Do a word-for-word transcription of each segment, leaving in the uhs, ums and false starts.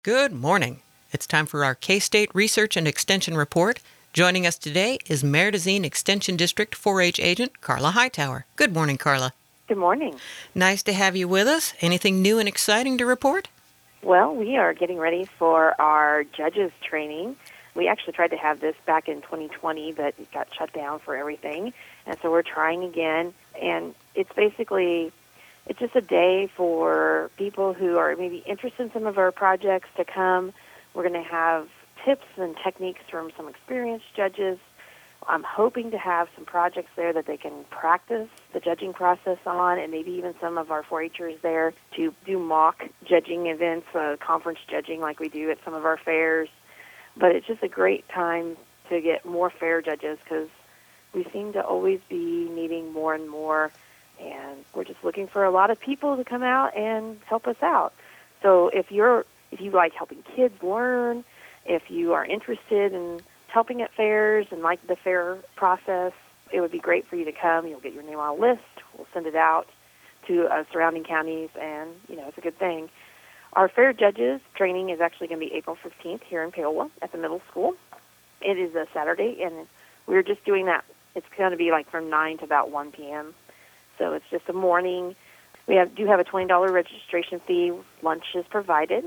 Good morning. It's time for our K-State Research and Extension Report. Joining us today is Merdocine Extension District four H agent Carla Hightower. Good morning, Carla. Good morning. Nice to have you with us. Anything new and exciting to report? Well, we are getting ready for our judges training. We actually tried to have this back in twenty twenty, but it got shut down for everything. And so we're trying again. And it's basically, it's just a day for people who are maybe interested in some of our projects to come. We're going to have tips and techniques from some experienced judges. I'm hoping to have some projects there that they can practice the judging process on, and maybe even some of our four H'ers there to do mock judging events, uh, conference judging like we do at some of our fairs. But it's just a great time to get more fair judges because we seem to always be needing more and more, and we're just looking for a lot of people to come out and help us out. So if you're if you like helping kids learn, if you are interested in helping at fairs and like the fair process, it would be great for you to come. You'll get your name on a list. We'll send it out to uh, surrounding counties, and, you know, it's a good thing. Our fair judges training is actually going to be April fifteenth here in Paola at the middle school. It is a Saturday, and we're just doing that. It's going to be like from nine to about one p.m., so it's just a morning. We have do have a twenty dollars registration fee. Lunch is provided.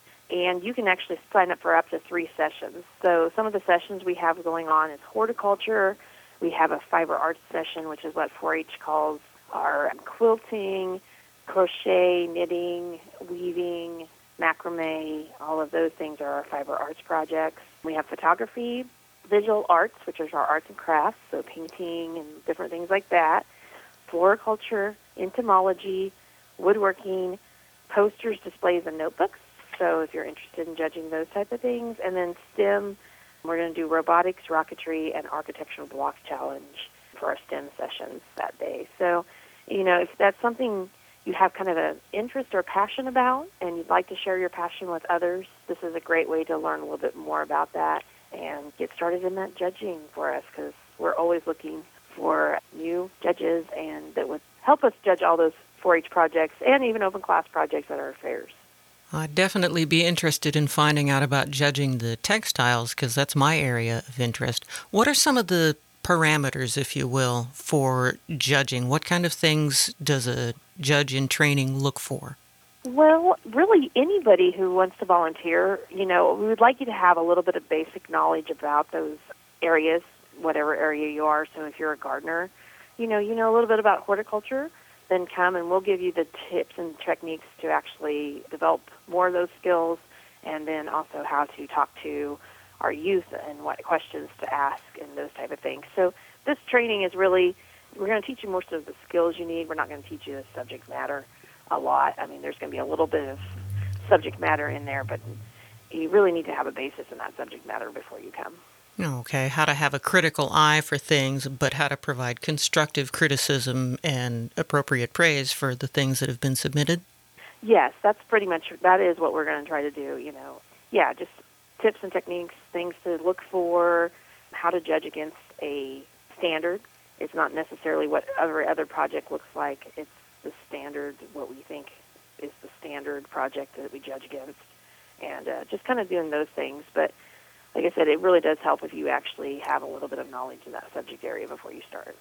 And you can actually sign up for up to three sessions. So some of the sessions we have going on is horticulture. We have a fiber arts session, which is what four H calls our quilting, crochet, knitting, weaving, macrame. All of those things are our fiber arts projects. We have photography, visual arts, which is our arts and crafts, so painting and different things like that, floriculture, entomology, woodworking, posters, displays, and notebooks. So if you're interested in judging those type of things. And then STEM, we're going to do robotics, rocketry, and architectural block challenge for our STEM sessions that day. So, you know, if that's something you have kind of an interest or passion about and you'd like to share your passion with others, this is a great way to learn a little bit more about that and get started in that judging for us, because we're always looking for new judges and that would help us judge all those four H projects and even open class projects at our fairs. I'd definitely be interested in finding out about judging the textiles because that's my area of interest. What are some of the parameters, if you will, for judging? What kind of things does a judge in training look for? Well, really anybody who wants to volunteer, you know, we would like you to have a little bit of basic knowledge about those areas, whatever area you are. So if you're a gardener, you know, you know a little bit about horticulture, then come and we'll give you the tips and techniques to actually develop more of those skills, and then also how to talk to our youth and what questions to ask and those type of things. So this training is really, we're going to teach you most of the skills you need. We're not going to teach you the subject matter a lot. I mean, there's going to be a little bit of subject matter in there, but you really need to have a basis in that subject matter before you come. Okay, how to have a critical eye for things, but how to provide constructive criticism and appropriate praise for the things that have been submitted? Yes, that's pretty much, that is what we're going to try to do, you know. Yeah, just tips and techniques, things to look for, how to judge against a standard. It's not necessarily what every other project looks like. It's the standard, what we think is the standard project that we judge against, and uh, just kind of doing those things. But like I said, it really does help if you actually have a little bit of knowledge in that subject area before you start.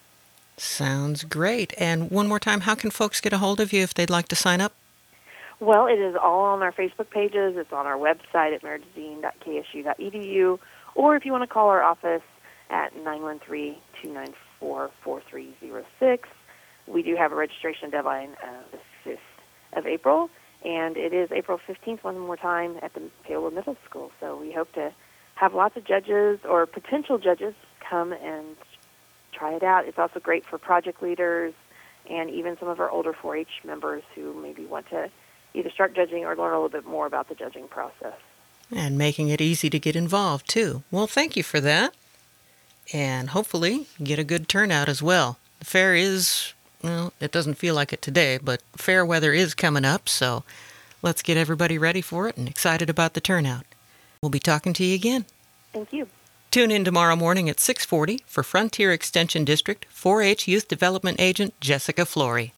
Sounds great. And one more time, how can folks get a hold of you if they'd like to sign up? Well, it is all on our Facebook pages. It's on our website at merdocine dot k s u dot e d u, or if you want to call our office at nine one three, two nine four, four three zero six. We do have a registration deadline uh, the fifth of April, and it is April fifteenth, one more time, at the Paola Middle School. So we hope to have lots of judges or potential judges come and try it out. It's also great for project leaders and even some of our older four H members who maybe want to either start judging or learn a little bit more about the judging process. And making it easy to get involved, too. Well, thank you for that. And hopefully get a good turnout as well. The fair is, well, it doesn't feel like it today, but fair weather is coming up, so let's get everybody ready for it and excited about the turnout. We'll be talking to you again. Thank you. Tune in tomorrow morning at six forty for Frontier Extension District four H Youth Development Agent Jessica Flory.